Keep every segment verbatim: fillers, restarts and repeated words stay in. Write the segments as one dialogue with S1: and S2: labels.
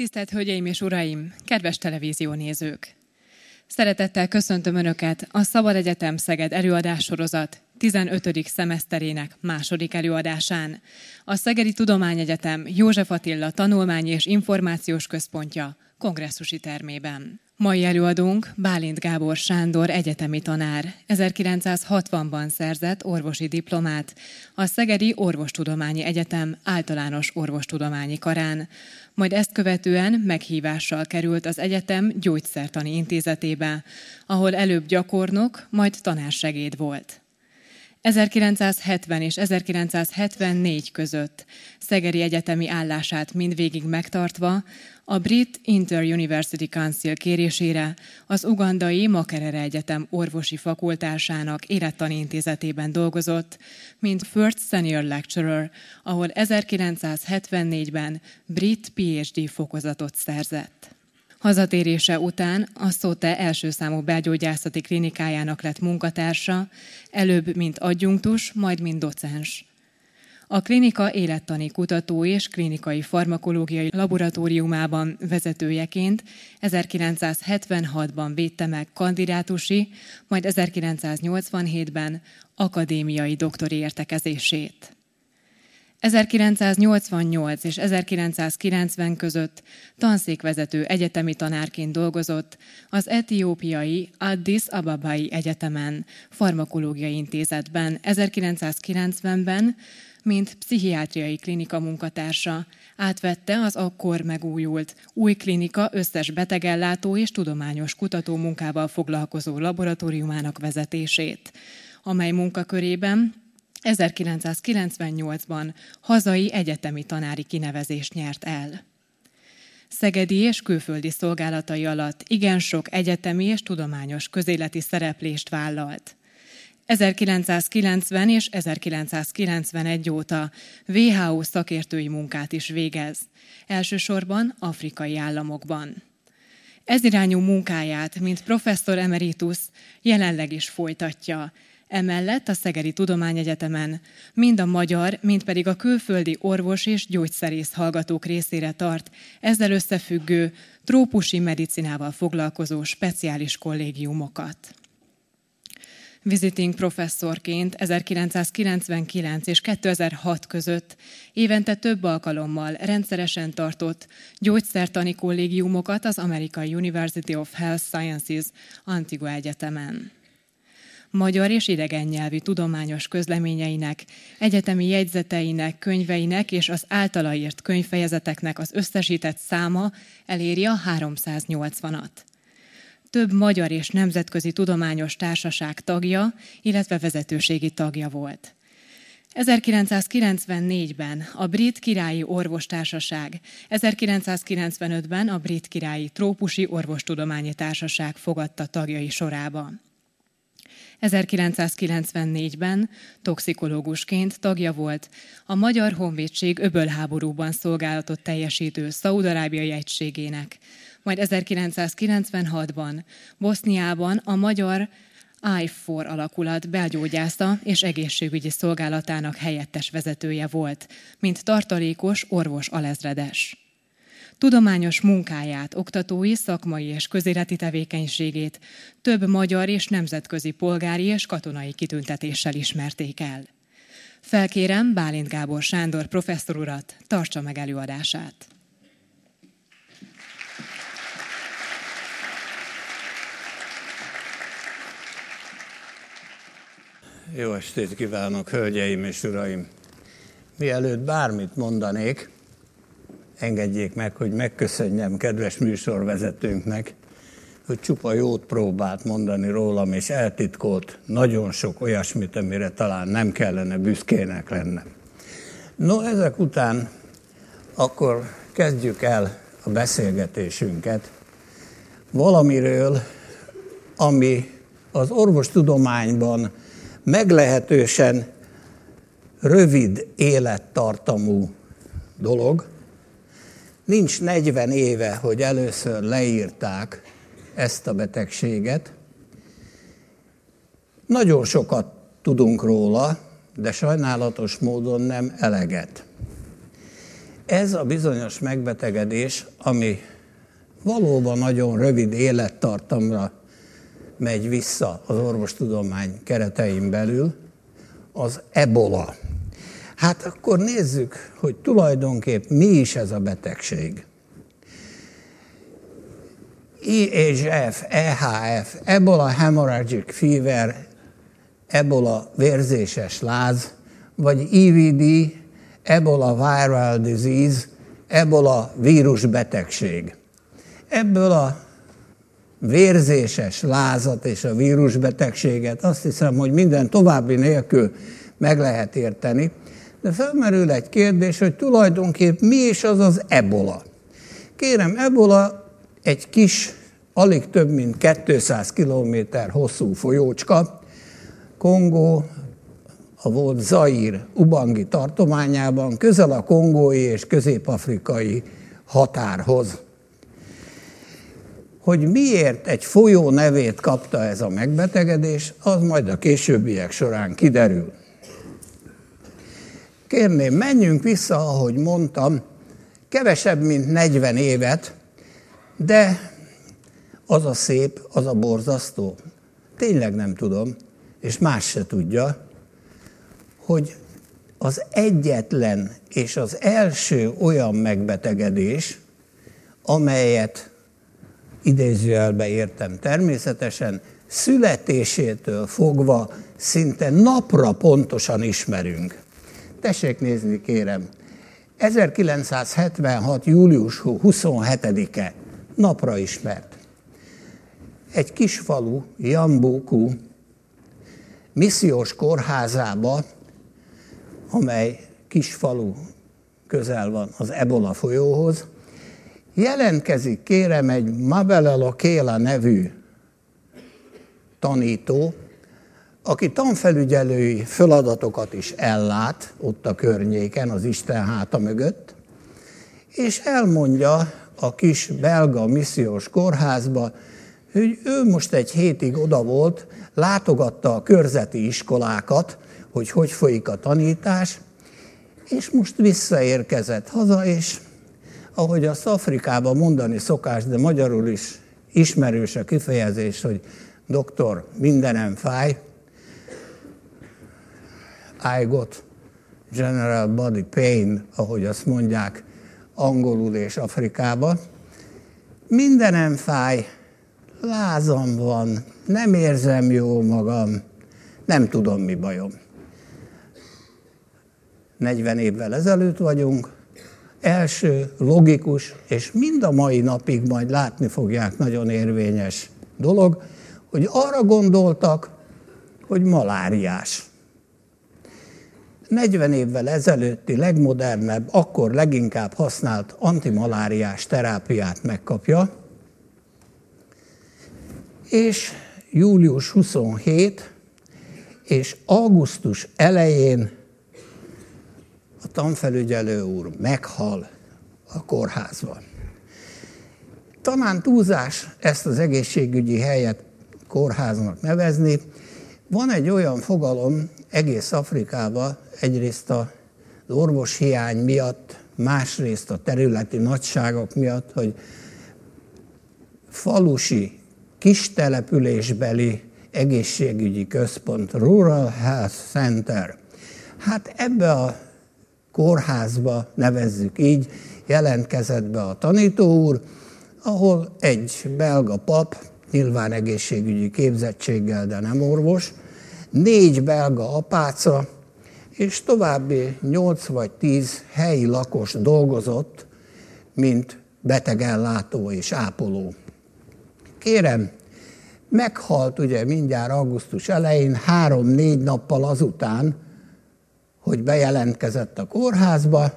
S1: Tisztelt Hölgyeim és Uraim, kedves televíziónézők! Szeretettel köszöntöm Önöket a Szabad Egyetem Szeged előadássorozat tizenötödik szemeszterének második előadásán. A Szegedi Tudományegyetem József Attila Tanulmányi és Információs Központja kongresszusi termében. Mai előadónk Bálint Gábor Sándor egyetemi tanár, ezerkilencszázhatvanban szerzett orvosi diplomát a Szegedi Orvostudományi Egyetem általános orvostudományi karán, majd ezt követően meghívással került az egyetem gyógyszertani intézetébe, ahol előbb gyakornok, majd tanársegéd volt. ezerkilencszázhetven és ezerkilencszázhetvennégy között szegedi egyetemi állását mindvégig megtartva a Brit Inter-University Council kérésére az ugandai Makerere Egyetem orvosi fakultásának élettani intézetében dolgozott, mint First Senior Lecturer, ahol ezerkilencszázhetvennégyben brit pé há dé fokozatot szerzett. Hazatérése után a SOTE első számú belgyógyászati klinikájának lett munkatársa, előbb mint adjunktus, majd mint docens. A klinika élettani kutató és klinikai farmakológiai laboratóriumában vezetőjeként ezerkilencszázhetvenhatban védte meg kandidátusi, majd ezerkilencszáznyolcvanhétben akadémiai doktori értekezését. ezerkilencszáznyolcvannyolc és ezerkilencszázkilencven között tanszékvezető egyetemi tanárként dolgozott az etiópiai Addis Ababai Egyetemen, farmakológiai intézetben, ezerkilencszázkilencvenben, mint pszichiátriai klinika munkatársa, átvette az akkor megújult új klinika összes betegellátó és tudományos kutatómunkával foglalkozó laboratóriumának vezetését, amely munkakörében ezerkilencszázkilencvennyolcban hazai egyetemi tanári kinevezést nyert el. Szegedi és külföldi szolgálatai alatt igen sok egyetemi és tudományos közéleti szereplést vállalt. ezerkilencszázkilencven és ezerkilencszázkilencvenegy óta vé há ó szakértői munkát is végez, elsősorban afrikai államokban. Ez irányú munkáját, mint professzor emeritus, jelenleg is folytatja. Emellett a Szegedi Tudományegyetemen mind a magyar, mind pedig a külföldi orvos és gyógyszerész hallgatók részére tart ezzel összefüggő trópusi medicinával foglalkozó speciális kollégiumokat. Visiting professzorként ezerkilencszázkilencvenkilenc és kétezer-hat között évente több alkalommal rendszeresen tartott gyógyszertani kollégiumokat az amerikai University of Health Sciences Antigua Egyetemen. Magyar és idegen nyelvű tudományos közleményeinek, egyetemi jegyzeteinek, könyveinek és az általa írt könyvfejezeteknek az összesített száma eléri a háromszáznyolcvanat. Több magyar és nemzetközi tudományos társaság tagja, illetve vezetőségi tagja volt. ezerkilencszázkilencvennégyben a Brit Királyi Orvostársaság, ezerkilencszázkilencvenötben a Brit Királyi Trópusi Orvostudományi Társaság fogadta tagjai sorába. ezerkilencszázkilencvennégyben toxikológusként tagja volt a Magyar Honvédség öbölháborúban szolgálatot teljesítő szaúd-arábiai egységének, majd ezerkilencszázkilencvenhatban Boszniában a Magyar I four alakulat belgyógyásza és egészségügyi szolgálatának helyettes vezetője volt, mint tartalékos orvos alezredes. Tudományos munkáját, oktatói, szakmai és közéleti tevékenységét több magyar és nemzetközi polgári és katonai kitüntetéssel ismerték el. Felkérem Bálint Gábor Sándor professzor urat, tartsa meg előadását.
S2: Jó estét kívánok, hölgyeim és uraim! Mielőtt bármit mondanék, engedjék meg, hogy megköszönjem kedves műsorvezetőnknek, hogy csupa jót próbált mondani rólam, és eltitkolt nagyon sok olyasmit, amire talán nem kellene büszkének lennem. No, ezek után akkor kezdjük el a beszélgetésünket valamiről, ami az orvostudományban meglehetősen rövid élettartamú dolog. Nincs negyven éve, hogy először leírták ezt a betegséget. Nagyon sokat tudunk róla, de sajnálatos módon nem eleget. Ez a bizonyos megbetegedés, ami valóban nagyon rövid élettartamra megy vissza az orvostudomány keretein belül, az ebola. Hát akkor nézzük, hogy tulajdonképp mi is ez a betegség. E H F, E H F, Ebola Hemorrhagic Fever, Ebola vérzéses láz, vagy E V D, Ebola Viral Disease, Ebola vírusbetegség. Ebből a vérzéses lázat és a vírusbetegséget azt hiszem, hogy minden további nélkül meg lehet érteni, de felmerül egy kérdés, hogy tulajdonképp mi is az az ebola. Kérem, ebola egy kis, alig több mint kétszáz kilométer hosszú folyócska, Kongó, a volt Zaír ubangi tartományában, közel a kongói és közép-afrikai határhoz. Hogy miért egy folyó nevét kapta ez a megbetegedés, az majd a későbbiek során kiderül. Kérném, menjünk vissza, ahogy mondtam, kevesebb, mint negyven évet, de az a szép, az a borzasztó. Tényleg nem tudom, és más se tudja, hogy az egyetlen és az első olyan megbetegedés, amelyet idézőjelbe értem természetesen, születésétől fogva szinte napra pontosan ismerünk. Tessék nézni, kérem, ezerkilencszázhetvenhat. július huszonhetedike napra ismert. Egy kis falu, Jambuku missziós kórházába, amely kis falu közel van az Ebola folyóhoz, jelentkezik, kérem, egy Mabele Lokéla nevű tanító, aki tanfelügyelői feladatokat is ellát ott a környéken, az Isten háta mögött, és elmondja a kis belga missziós kórházba, hogy ő most egy hétig oda volt, látogatta a körzeti iskolákat, hogy hogy folyik a tanítás, és most visszaérkezett haza, és ahogy azt Afrikában mondani szokás, de magyarul is ismerős a kifejezés, hogy doktor, mindenem fáj, I got general body pain, ahogy azt mondják angolul és Afrikában. Mindenem fáj, lázam van, nem érzem jól magam, nem tudom, mi bajom. negyven évvel ezelőtt vagyunk, első, logikus, és mind a mai napig majd látni fogják nagyon érvényes dolog, hogy arra gondoltak, hogy maláriás. negyven évvel ezelőtti legmodernebb, akkor leginkább használt antimaláriás terápiát megkapja, és július huszonhetedike és augusztus elején a tanfelügyelő úr meghal a kórházban. Talán túlzás ezt az egészségügyi helyet kórháznak nevezni. Van egy olyan fogalom egész Afrikában, egyrészt az orvoshiány miatt, másrészt a területi nagyságok miatt, hogy falusi, kis településbeli egészségügyi központ, Rural Health Center. Hát ebbe a kórházba, nevezzük így, jelentkezett be a tanító úr, ahol egy belga pap, nyilván egészségügyi képzettséggel, de nem orvos, négy belga apáca, és további nyolc vagy tíz helyi lakos dolgozott, mint betegellátó és ápoló. Kérem, meghalt ugye mindjárt augusztus elején, három-négy nappal azután, hogy bejelentkezett a kórházba,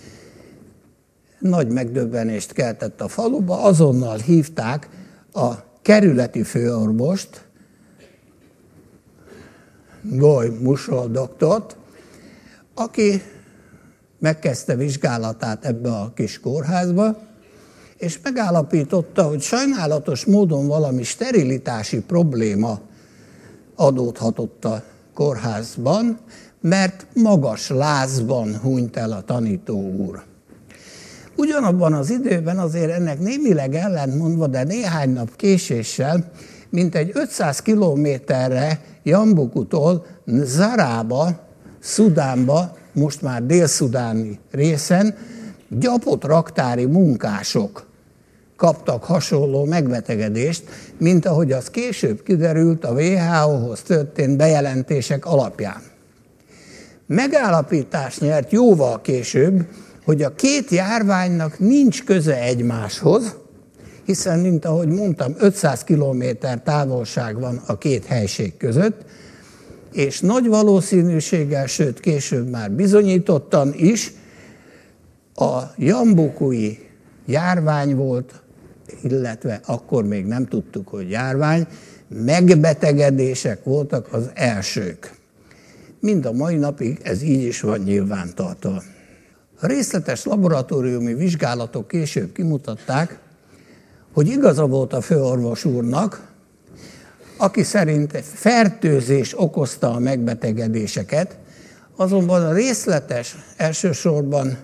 S2: nagy megdöbbenést keltett a faluba, azonnal hívták a kerületi főorvost, Goy Musol doktort, aki megkezdte vizsgálatát ebbe a kis kórházba, és megállapította, hogy sajnálatos módon valami sterilitási probléma adódhatott a kórházban, mert magas lázban hunyt el a tanító úr. Ugyanabban az időben azért ennek némileg ellentmondva, de néhány nap késéssel, mintegy ötszáz kilométerre Jambukutól Zarába, Szudánba, most már dél-szudáni részen gyapott raktári munkások kaptak hasonló megbetegedést, mint ahogy az később kiderült a vé há óhoz történt bejelentések alapján. Megállapítást nyert jóval később, hogy a két járványnak nincs köze egymáshoz, hiszen, mint ahogy mondtam, ötszáz kilométer távolság van a két helység között, és nagy valószínűséggel, sőt később már bizonyítottan is, a jambukui járvány volt, illetve akkor még nem tudtuk, hogy járvány, megbetegedések voltak az elsők. Mind a mai napig ez így is van nyilvántartva. A részletes laboratóriumi vizsgálatok később kimutatták, hogy igaza volt a főorvos úrnak, aki szerint fertőzés okozta a megbetegedéseket, azonban a részletes, elsősorban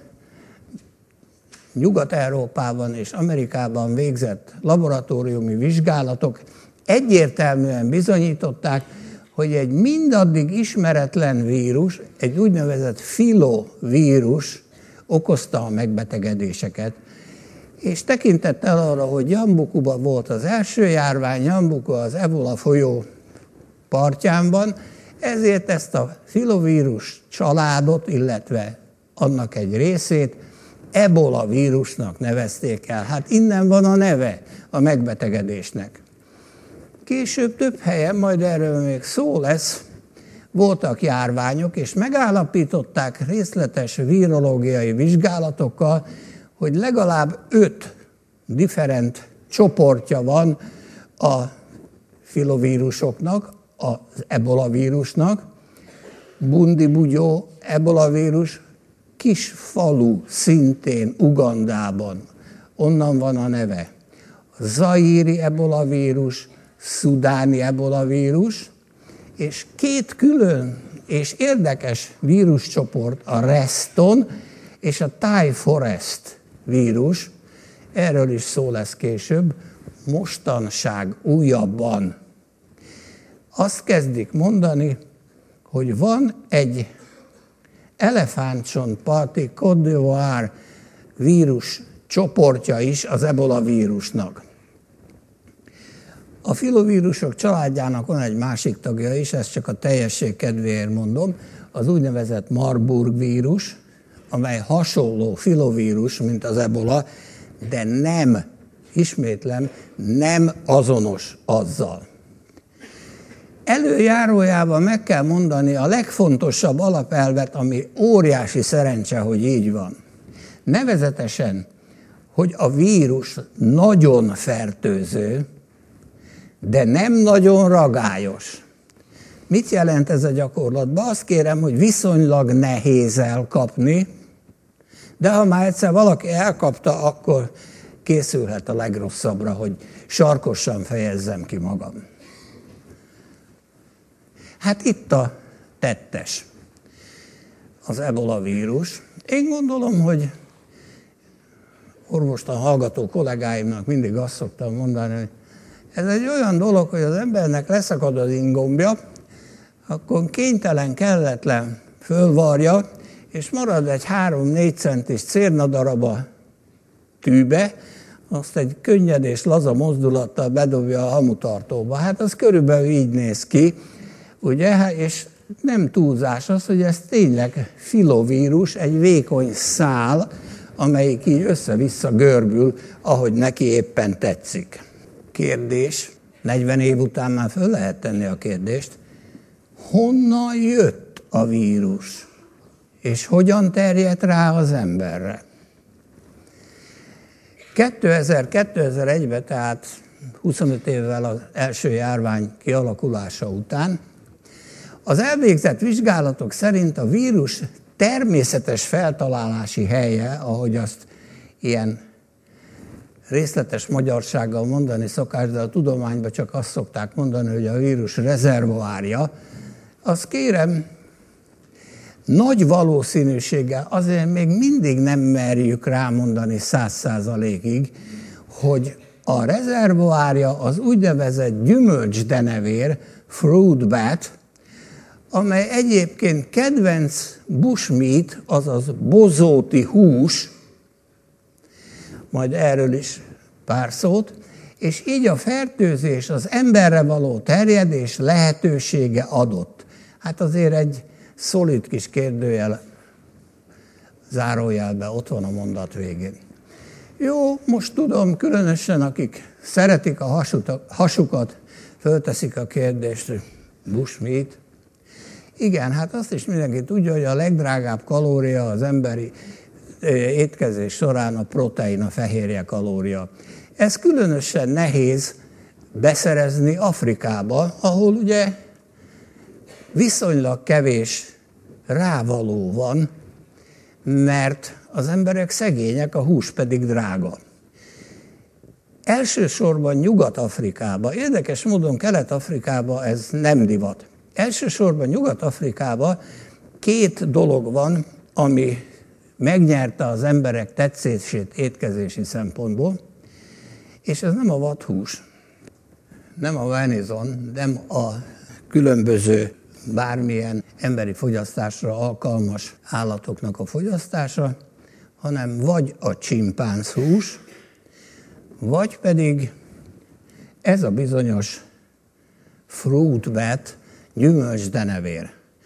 S2: Nyugat-Európában és Amerikában végzett laboratóriumi vizsgálatok egyértelműen bizonyították, hogy egy mindaddig ismeretlen vírus, egy úgynevezett filovírus okozta a megbetegedéseket. És tekintettel arra, hogy Jambukuban volt az első járvány, Jambuku az Ebola folyó partján van, ezért ezt a filovírus családot, illetve annak egy részét Ebola vírusnak nevezték el. Hát innen van a neve a megbetegedésnek. Később több helyen, majd erről még szó lesz, voltak járványok, és megállapították részletes virológiai vizsgálatokkal, hogy legalább öt different csoportja van a filovírusoknak, az ebola vírusnak. Bundibugyó ebola vírus, kis falu szintén Ugandában, onnan van a neve. Zaíri ebola vírus, szudáni ebola vírus, és két külön és érdekes víruscsoport, a Reston és a Thai Forest vírus, erről is szó lesz később, mostanság újabban. Azt kezdik mondani, hogy van egy elefántcsontparti Côte d'Ivoire vírus csoportja is az ebola vírusnak. A filovírusok családjának van egy másik tagja is, ezt csak a teljesség kedvéért mondom, az úgynevezett Marburg vírus, amely hasonló filovírus, mint az ebola, de nem, ismétlem, nem azonos azzal. Előjárójában meg kell mondani a legfontosabb alapelvet, ami óriási szerencse, hogy így van. Nevezetesen, hogy a vírus nagyon fertőző, de nem nagyon ragályos. Mit jelent ez a gyakorlatban? Azt kérem, hogy viszonylag nehéz elkapni, de ha már egyszer valaki elkapta, akkor készülhet a legrosszabbra, hogy sarkosan fejezzem ki magam. Hát itt a tettes, az ebola vírus. Én gondolom, hogy orvostan hallgató kollégáimnak mindig azt szoktam mondani, hogy ez egy olyan dolog, hogy az embernek leszakad az ingombja, akkor kénytelen, kelletlen fölvarja, és marad egy három-négy centis cérnadarab a tűbe, azt egy könnyed és laza mozdulattal bedobja a hamutartóba. Hát az körülbelül így néz ki, ugye, és nem túlzás az, hogy ez tényleg filovírus, egy vékony szál, amelyik így össze-vissza görbül, ahogy neki éppen tetszik. Kérdés, negyven év után már föl lehet tenni a kérdést, honnan jött a vírus, és hogyan terjedt rá az emberre? kétezer-kétezer-egyben, tehát huszonöt évvel az első járvány kialakulása után, az elvégzett vizsgálatok szerint a vírus természetes feltalálási helye, ahogy azt ilyen részletes magyarsággal mondani szokás, de a tudományban csak azt szokták mondani, hogy a vírus rezervoárja, azt kérem, nagy valószínűséggel azért még mindig nem merjük rámondani száz százalékig, hogy a rezervoárja az úgynevezett gyümölcsdenevér, fruit bat, amely egyébként kedvenc bushmeat, azaz bozóti hús, majd erről is pár szót, és így a fertőzés, az emberre való terjedés lehetősége adott. Hát azért egy szolid kis kérdőjel, zárójelben ott van a mondat végén. Jó, most tudom, különösen akik szeretik a hasuta, hasukat, fölteszik a kérdést, hogy bushmeat. Igen, hát azt is mindenki tudja, hogy a legdrágább kalória az emberi étkezés során a protein, a fehérje kalória. Ez különösen nehéz beszerezni Afrikába, ahol ugye viszonylag kevés rávaló van, mert az emberek szegények, a hús pedig drága. Elsősorban Nyugat-Afrikában, érdekes módon Kelet-Afrikában ez nem divat. Elsősorban Nyugat-Afrikában két dolog van, ami megnyerte az emberek tetszését étkezési szempontból, és ez nem a vadhús, nem a venison, nem a különböző bármilyen emberi fogyasztásra alkalmas állatoknak a fogyasztása, hanem vagy a csimpánzhús, vagy pedig ez a bizonyos fruit bat, gyümölcsdenevér.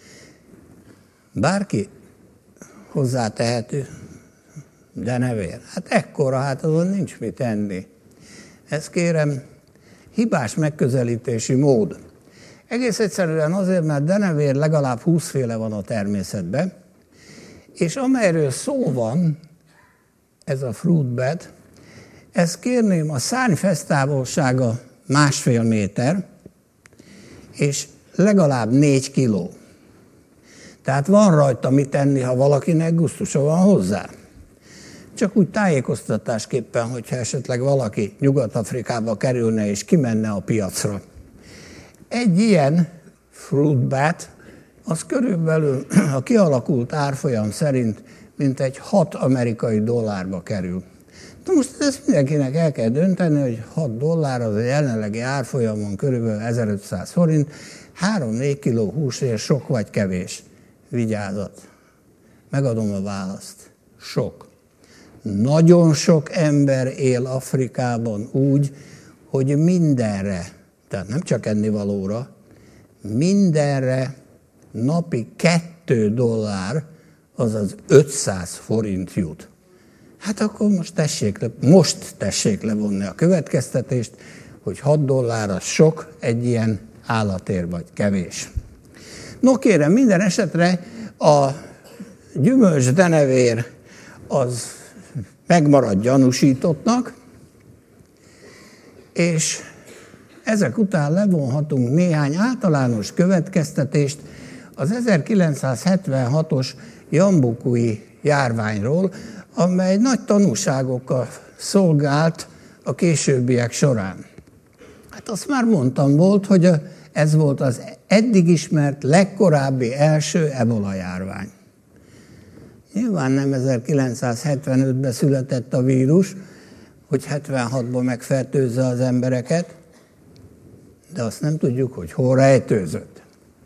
S2: Bárki hozzátehető denevér. Hát ekkora, hát azon nincs mit enni. Ez kérem hibás megközelítési mód. Egész egyszerűen azért, mert denevér legalább húszféle van a természetben, és amelyről szó van, ez a fruit bat, ez kérném a szárny fesztávolsága másfél méter, és legalább négy kiló. Tehát van rajta mit enni, ha valakinek gusztusa van hozzá. Csak úgy tájékoztatásképpen, hogyha esetleg valaki Nyugat-Afrikába kerülne és kimenne a piacra. Egy ilyen fruit bat, az körülbelül a kialakult árfolyam szerint mintegy hat amerikai dollárba kerül. Na most ezt mindenkinek el kell dönteni, hogy hat dollár az a jelenlegi árfolyamon körülbelül ezerötszáz forint, három-négy kiló húsért sok vagy kevés. Vigyázat. Megadom a választ. Sok. Nagyon sok ember él Afrikában úgy, hogy mindenre, tehát nem csak ennivalóra, mindenre napi kettő dollár, azaz ötszáz forint jut. Hát akkor most tessék, le, most tessék levonni a következtetést, hogy hat dollár az sok, egy ilyen állatér vagy kevés. No kérem, minden esetre a gyümölcsdenevér az megmarad gyanúsítottnak, és ezek után levonhatunk néhány általános következtetést az ezerkilencszázhetvenhatos jambukui járványról, amely nagy tanúságokkal szolgált a későbbiek során. Hát azt már mondtam volt, hogy ez volt az eddig ismert legkorábbi első ebola járvány. Nyilván nem ezerkilencszázhetvenötben született a vírus, hogy hetvenhatban megfertőzze az embereket, de azt nem tudjuk, hogy hol rejtőzött.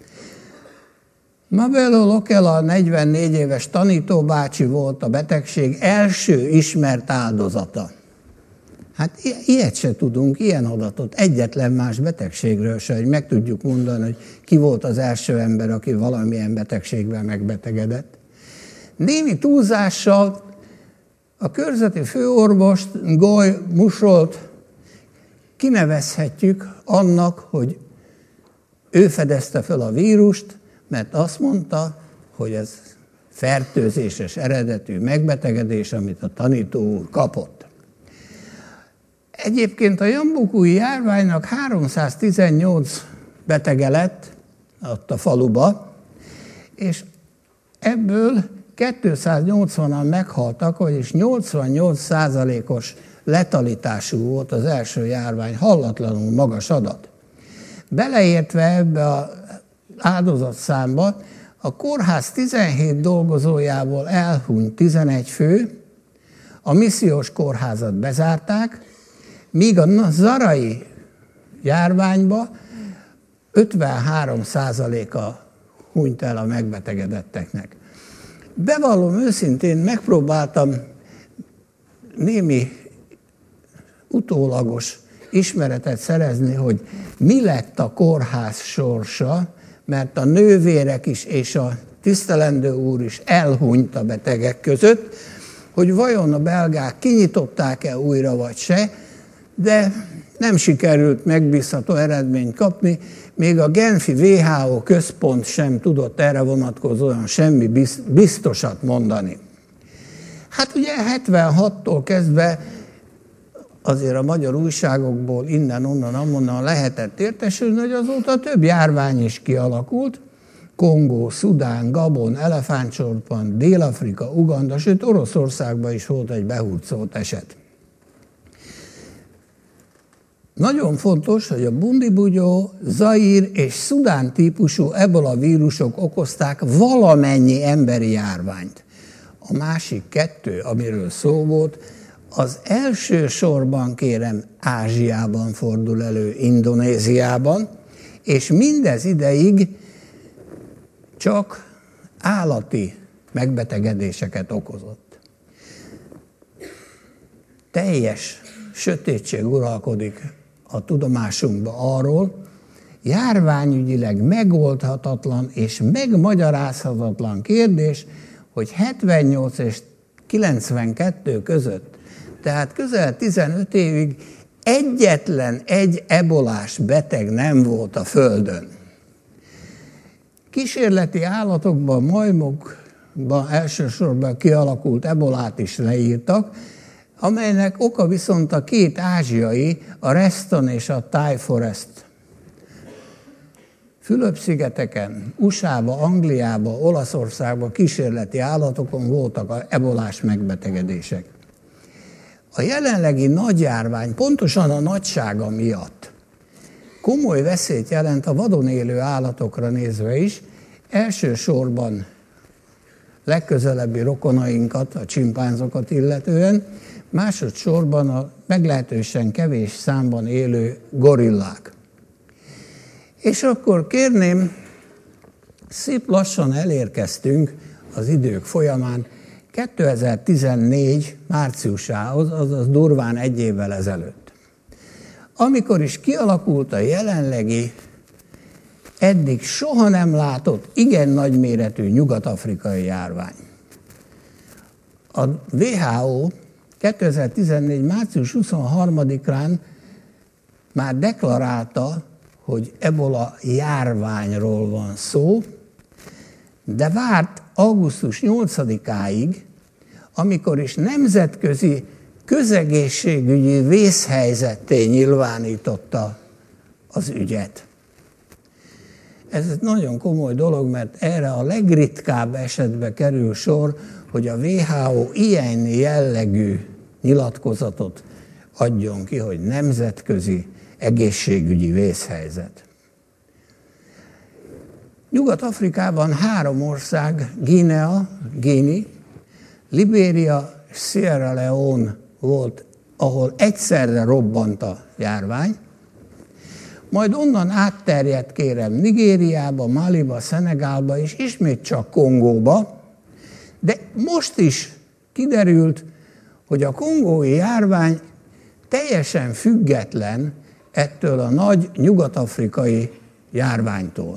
S2: Mabelo Lokela, negyvennégy éves tanítóbácsi volt a betegség első ismert áldozata. Hát ilyet se tudunk, ilyen adatot, egyetlen más betegségről se, hogy meg tudjuk mondani, hogy ki volt az első ember, aki valamilyen betegségben megbetegedett. Némi túlzással a körzeti főorvost, Goy Musolt kinevezhetjük annak, hogy ő fedezte fel a vírust, mert azt mondta, hogy ez fertőzéses eredetű megbetegedés, amit a tanító úr kapott. Egyébként a jambukui járványnak háromszáztizennyolc betege lett ott a faluba, és ebből kétszáznyolcvanan meghaltak, vagyis nyolcvannyolc százalékos letalitású volt az első járvány, hallatlanul magas adat. Beleértve ebbe az áldozatszámba A kórház tizenhét dolgozójából elhunyt tizenegy fő, a missziós kórházat bezárták, míg a zarai járványba ötvenhárom százaléka hunyt el a megbetegedetteknek. Bevallom őszintén, megpróbáltam némi utólagos ismeretet szerezni, hogy mi lett a kórház sorsa, mert a nővérek is és a tisztelendő úr is elhunyt a betegek között, hogy vajon a belgák kinyitották-e újra vagy se, de nem sikerült megbízható eredményt kapni, még a genfi vé há ó központ sem tudott erre vonatkozóan semmi biztosat mondani. Hát ugye hetvenhattól kezdve azért a magyar újságokból innen-onnan, amonnan lehetett értesülni, hogy azóta több járvány is kialakult. Kongó, Szudán, Gabon, Elefántcsontpont, Dél-Afrika, Uganda, sőt Oroszországban is volt egy behurcolt eset. Nagyon fontos, hogy a bundibugyó, Zaír és Szudán típusú ebola vírusok okozták valamennyi emberi járványt. A másik kettő, amiről szó volt, az első sorban, kérem, Ázsiában fordul elő, Indonéziában, és mindez ideig csak állati megbetegedéseket okozott. Teljes sötétség uralkodik a tudomásunkban arról, járványügyileg megoldhatatlan és megmagyarázhatatlan kérdés, hogy hetvennyolc és kilencvenkettő között, tehát közel tizenöt évig egyetlen egy ebolás beteg nem volt a Földön. Kísérleti állatokban, majmokban elsősorban kialakult ebolát is leírtak, amelynek oka viszont a két ázsiai, a Reston és a Thai Forest. Fülöp-szigeteken, u es á-ba, Angliába, Olaszországba kísérleti állatokon voltak ebolás megbetegedések. A jelenlegi nagy járvány pontosan a nagysága miatt komoly veszélyt jelent a vadon élő állatokra nézve is, elsősorban legközelebbi rokonainkat, a csimpánzokat illetően, másodszorban a meglehetősen kevés számban élő gorillák. És akkor kérném, szép lassan elérkeztünk az idők folyamán kétezer-tizennégy márciusához, azaz durván egy évvel ezelőtt. Amikor is kialakult a jelenlegi, eddig soha nem látott, igen nagyméretű nyugat-afrikai járvány. A vé há ó kétezer-tizennégy március huszonharmadikán már deklarálta, hogy ebola járványról van szó, de várt augusztus nyolcadikáig, amikor is nemzetközi közegészségügyi vészhelyzetté nyilvánította az ügyet. Ez egy nagyon komoly dolog, mert erre a legritkább esetbe kerül sor, hogy a vé há ó ilyen jellegű nyilatkozatot adjon ki, hogy nemzetközi egészségügyi vészhelyzet. Nyugat-Afrikában három ország, Guinea, Guinea, Libéria és Sierra Leone volt, ahol egyszerre robbant a járvány, majd onnan átterjedt, kérem, Nigériába, Maliba, Szenegálba és ismét csak Kongóba, de most is kiderült, hogy a kongói járvány teljesen független ettől a nagy nyugat-afrikai járványtól.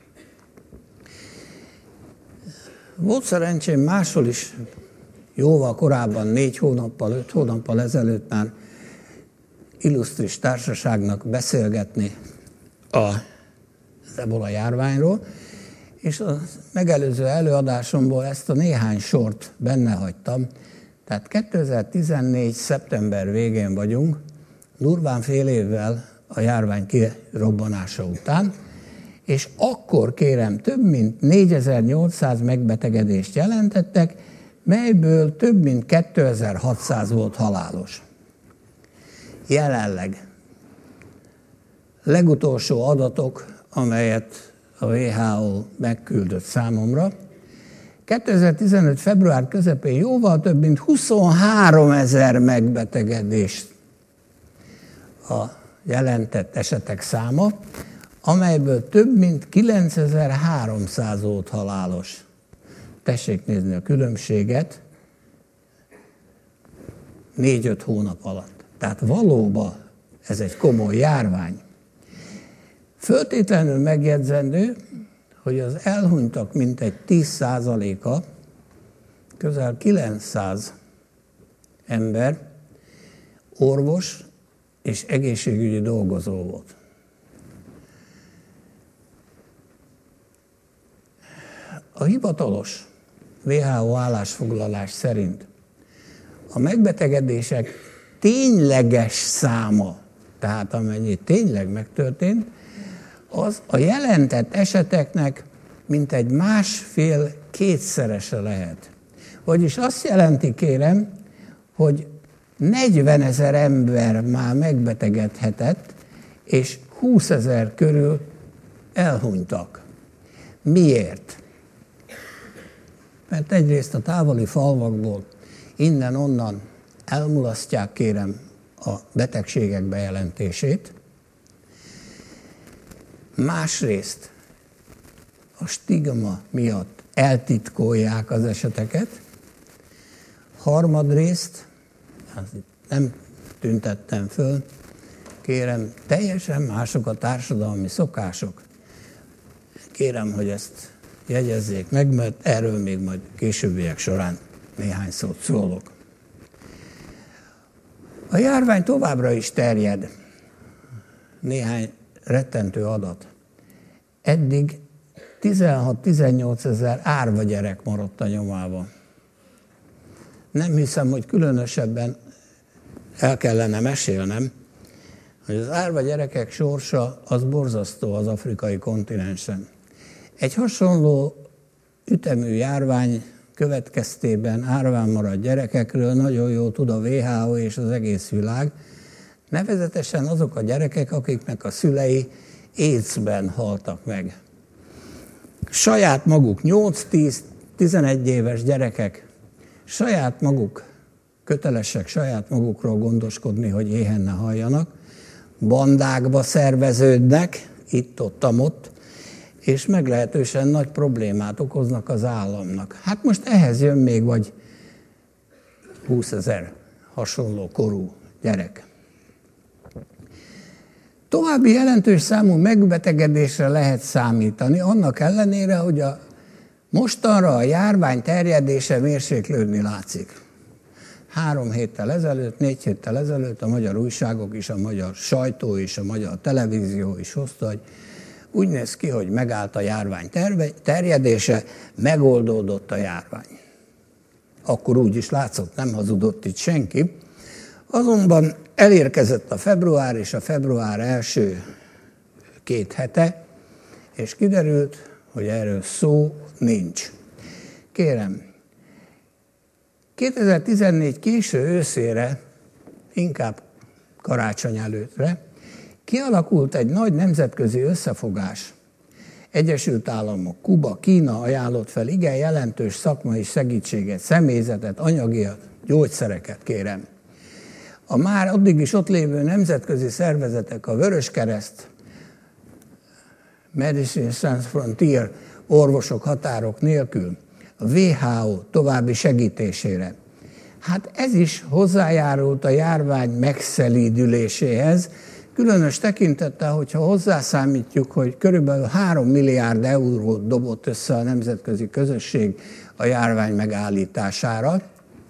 S2: Volt szerencsém máshol is jóval korábban, négy hónappal, öt hónappal ezelőtt már illusztris társaságnak beszélgetni az ebola járványról, és a megelőző előadásomból ezt a néhány sort benne hagytam. Tehát kétezer-tizennégy szeptember végén vagyunk, durván fél évvel a járvány kirobbanása után, és akkor, kérem, több mint négyezer-nyolcszáz megbetegedést jelentettek, melyből több mint kétezer-hatszáz volt halálos. Jelenleg legutolsó adatok, amelyet a vé há ó megküldött számomra. kétezer-tizenöt. február közepén jóval több mint huszonháromezer megbetegedést a jelentett esetek száma, amelyből több mint kilencezer-háromszáz volt halálos. Tessék nézni a különbséget négy-öt hónap alatt. Tehát valóban ez egy komoly járvány. Föltétlenül megjegyzendő, hogy az elhunytak mintegy tíz százaléka, közel kilencszáz ember orvos és egészségügyi dolgozó volt. A hivatalos vé há ó állásfoglalás szerint a megbetegedések tényleges száma, tehát amennyi tényleg megtörtént, az a jelentett eseteknek mintegy másfél-kétszerese lehet. Vagyis azt jelenti, kérem, hogy negyvenezer ember már megbetegedhetett, és húszezer körül elhunytak. Miért? Mert egyrészt a távoli falvakból innen-onnan elmulasztják, kérem, a betegségek bejelentését. Másrészt a stigma miatt eltitkolják az eseteket. Harmadrészt, nem tüntettem föl, kérem, teljesen mások a társadalmi szokások. Kérem, hogy ezt jegyezzék meg, mert erről még majd későbbiek során néhány szót szólok. A járvány továbbra is terjed. Néhány rettentő adat. Eddig tizenhat-tizennyolc ezer árva gyerek maradt a nyomában. Nem hiszem, hogy különösebben el kellene mesélnem, hogy az árva gyerekek sorsa az borzasztó az afrikai kontinensen. Egy hasonló ütemű járvány következtében árván maradt gyerekekről nagyon jól tud a vé há ó és az egész világ, nevezetesen azok a gyerekek, akiknek a szülei AIDS-ben haltak meg. Saját maguk, nyolc-tíz-tizenegy éves gyerekek, saját maguk kötelesek saját magukról gondoskodni, hogy éhen ne haljanak, bandákba szerveződnek, itt-ott-ott, és meglehetősen nagy problémát okoznak az államnak. Hát most ehhez jön még vagy húszezer hasonló korú gyerek. További jelentős számú megbetegedésre lehet számítani, annak ellenére, hogy a mostanra a járvány terjedése mérséklődni látszik. Három héttel ezelőtt, négy héttel ezelőtt a magyar újságok is, a magyar sajtó is, a magyar televízió is hozta, hogy úgy néz ki, hogy megállt a járvány terjedése, megoldódott a járvány. Akkor úgy is látszott, nem hazudott itt senki. Azonban elérkezett a február és a február első két hete, és kiderült, hogy erről szó nincs. Kérem, kétezer-tizennégy késő őszére, inkább karácsony előttre, kialakult egy nagy nemzetközi összefogás. Egyesült Államok, Kuba, Kína ajánlott fel igen jelentős szakmai segítséget, személyzetet, anyagiat, gyógyszereket, kérem. A már addig is ott lévő nemzetközi szervezetek, a Vöröskereszt, Medicine Sans Frontier, orvosok határok nélkül, a vé há ó további segítésére. Hát ez is hozzájárult a járvány megszelídüléséhez, különös tekintettel, hogyha hozzászámítjuk, hogy körülbelül három milliárd eurót dobott össze a nemzetközi közösség a járvány megállítására.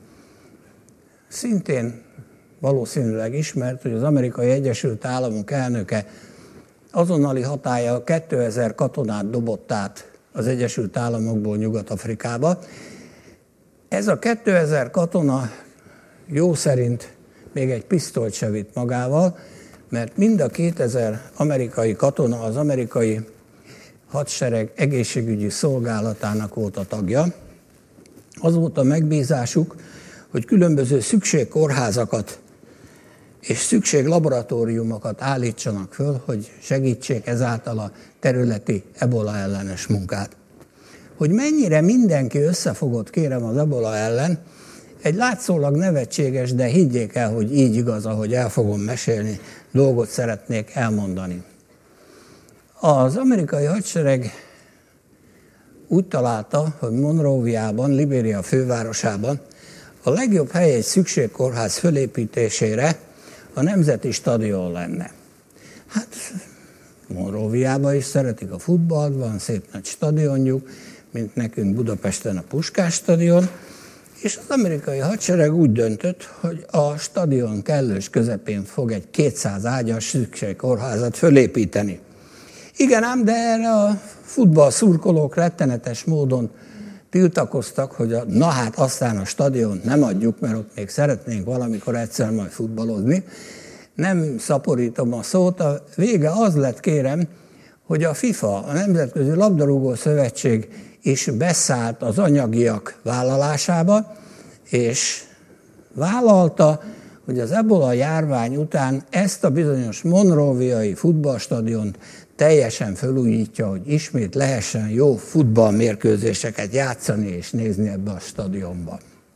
S2: Szintén valószínűleg ismert, hogy az Amerikai Egyesült Államok elnöke azonnali hatállyal kétezer katonát dobott át az Egyesült Államokból Nyugat-Afrikába. Ez a kétezer katona jó szerint még egy pisztolyt se vitt magával, mert mind a kétezer amerikai katona az amerikai hadsereg egészségügyi szolgálatának volt a tagja. Az volt a megbízásuk, hogy különböző szükségkórházakat és szükség laboratóriumokat állítsanak föl, hogy segítsék ezáltal a területi ebola ellenes munkát. Hogy mennyire mindenki összefogott, kérem, az ebola ellen, egy látszólag nevetséges, de higgyék el, hogy így igaz, ahogy el fogom mesélni, dolgot szeretnék elmondani. Az amerikai hadsereg úgy találta, hogy Monroviában, Libéria fővárosában a legjobb hely egy szükségkórház fölépítésére a Nemzeti Stadion lenne. Hát Monroviában is szeretik a futballt, van szép nagy stadionjuk, mint nekünk Budapesten a Puskás stadion, és az amerikai hadsereg úgy döntött, hogy a stadion kellős közepén fog egy kétszáz ágyas szükségkórházat fölépíteni. Igen ám, de erre a futball szurkolók rettenetes módon tiltakoztak, hogy a, na hát aztán a stadiont nem adjuk, mert ott még szeretnénk valamikor egyszer majd futballozni. Nem szaporítom a szót, a vége az lett, kérem, hogy a FIFA, a Nemzetközi Labdarúgó Szövetség is beszállt az anyagiak vállalásába, és vállalta, hogy az ebola járvány után ezt a bizonyos monroviai futballstadiont teljesen felújítja, hogy ismét lehessen jó futballmérkőzéseket játszani és nézni ebbe a stadionba.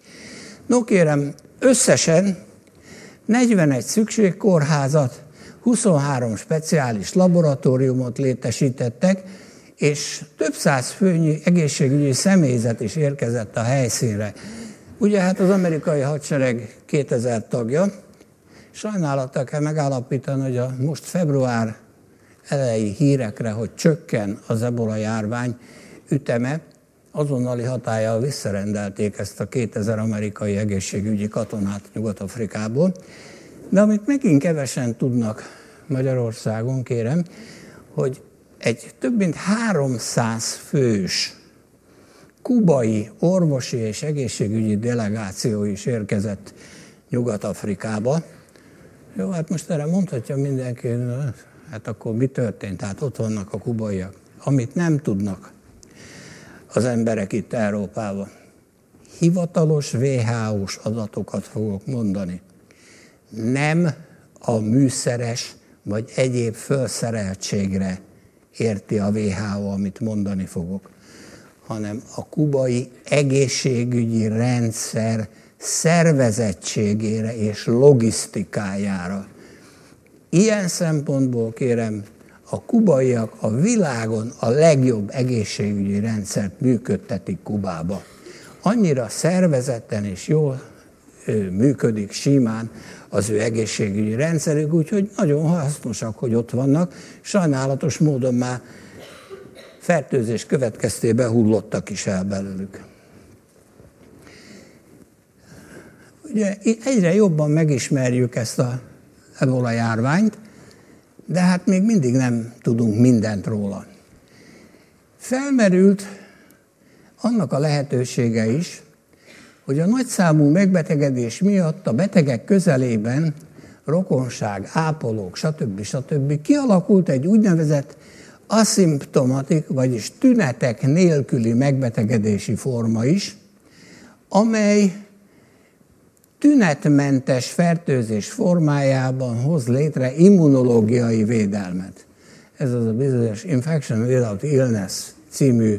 S2: No kérem, összesen negyvenegy szükségkórházat, huszonhárom speciális laboratóriumot létesítettek, és több száz főnyi egészségügyi személyzet is érkezett a helyszínre. Ugye hát az amerikai hadsereg kétezer tagja, sajnálattal kell megállapítani, hogy a most február elejé hírekre, hogy csökken az ebola járvány üteme, azonnali hatállyal visszarendelték ezt a kétezer amerikai egészségügyi katonát Nyugat-Afrikából. De amit megint kevesen tudnak Magyarországon, kérem, hogy egy több mint háromszáz fős kubai orvosi és egészségügyi delegáció is érkezett Nyugat-Afrikába. Jó, hát most erre mondhatja mindenki, hát akkor mi történt? Hát ott vannak a kubaiak. Amit nem tudnak az emberek itt Európában. Hivatalos vé há ó-s adatokat fogok mondani. Nem a műszeres vagy egyéb felszereltségre érti a vé há ó, amit mondani fogok, hanem a kubai egészségügyi rendszer szervezettségére és logisztikájára. Ilyen szempontból, kérem, a kubaiak a világon a legjobb egészségügyi rendszert működtetik Kubába. Annyira szervezetten és jól működik simán az ő egészségügyi rendszerük, úgyhogy nagyon hasznosak, hogy ott vannak. Sajnálatos módon már fertőzés következtében hullottak is el belőlük. Ugye egyre jobban megismerjük ezt a ebola járványt, de hát még mindig nem tudunk mindent róla. Felmerült annak a lehetősége is, hogy a nagyszámú megbetegedés miatt a betegek közelében rokonság, ápolók, stb. stb. Kialakult egy úgynevezett aszimptomatik, vagyis tünetek nélküli megbetegedési forma is, amely tünetmentes fertőzés formájában hoz létre immunológiai védelmet. Ez az a bizonyos Infection Without Illness című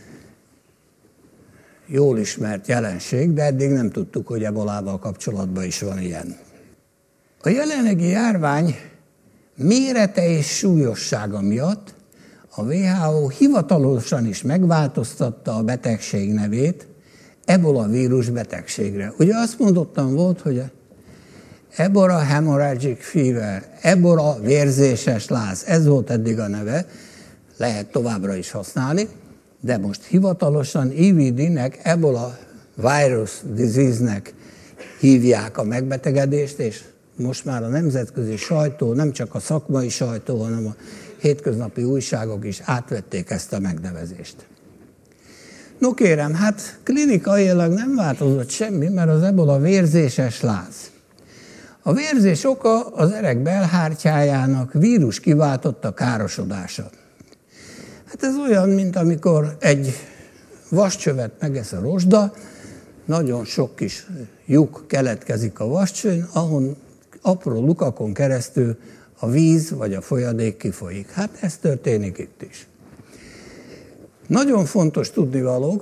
S2: jól ismert jelenség, de eddig nem tudtuk, hogy ebolával kapcsolatban is van ilyen. A jelenlegi járvány mérete és súlyossága miatt a vé há ó hivatalosan is megváltoztatta a betegség nevét ebola vírus betegségre. Ugye azt mondottam volt, hogy Ebola hemorrhagic fever, ebola vérzéses láz, ez volt eddig a neve, lehet továbbra is használni, de most hivatalosan é vé dé-nek, ebola virus disease-nek hívják a megbetegedést, és most már a nemzetközi sajtó, nem csak a szakmai sajtó, hanem a hétköznapi újságok is átvették ezt a megnevezést. No kérem, hát klinikailag nem változott semmi, mert az ebola vérzéses láz. A vérzés oka az erek belhártyájának vírus kiváltotta károsodása. Hát ez olyan, mint amikor egy vascsövet megesz a rozsda, nagyon sok kis lyuk keletkezik a vascsőn, ahon apró lukakon keresztül a víz vagy a folyadék kifolyik. Hát ez történik itt is. Nagyon fontos tudnivaló,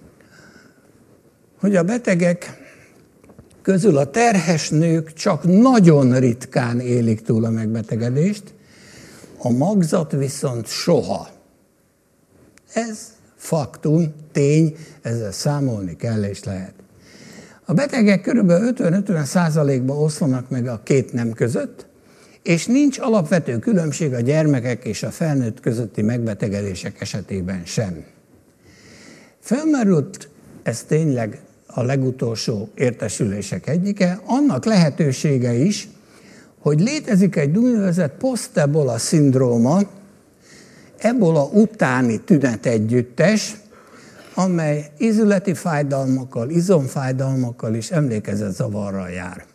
S2: hogy a betegek közül a terhes nők csak nagyon ritkán élik túl a megbetegedést, a magzat viszont soha. Ez faktum, tény, ezzel számolni kell és lehet. A betegek kb. ötven-ötven százalékban oszlanak meg a két nem között, és nincs alapvető különbség a gyermekek és a felnőtt közötti megbetegedések esetében sem. Felmerült, ez tényleg a legutolsó értesülések egyike, annak lehetősége is, hogy létezik egy úgynevezett post-ebola szindróma, ebola utáni tünetegyüttes, amely ízületi fájdalmakkal, izomfájdalmakkal és emlékezetzavarral jár.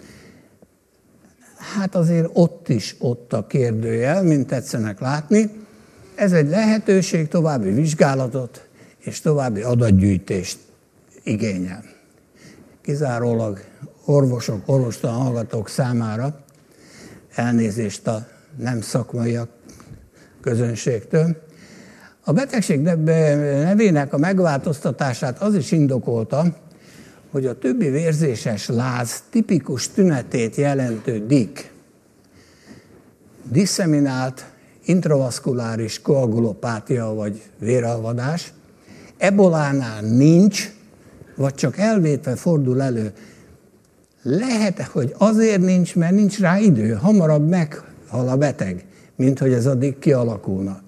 S2: Hát azért ott is ott a kérdőjel, mint tetszenek látni. Ez egy lehetőség, további vizsgálatot és további adatgyűjtést igényel. Kizárólag orvosok, orvostalan hallgatók számára elnézést a nem szakmaiak közönségtől. A betegség nevének a megváltoztatását az is indokolta, hogy a többi vérzéses láz tipikus tünetét jelentő dik, disszeminált intravaszkuláris koagulopátia vagy véralvadás ebolánál nincs, vagy csak elvétve fordul elő. Lehet, hogy azért nincs, mert nincs rá idő, hamarabb meghal a beteg, mint hogy ez addig kialakulna.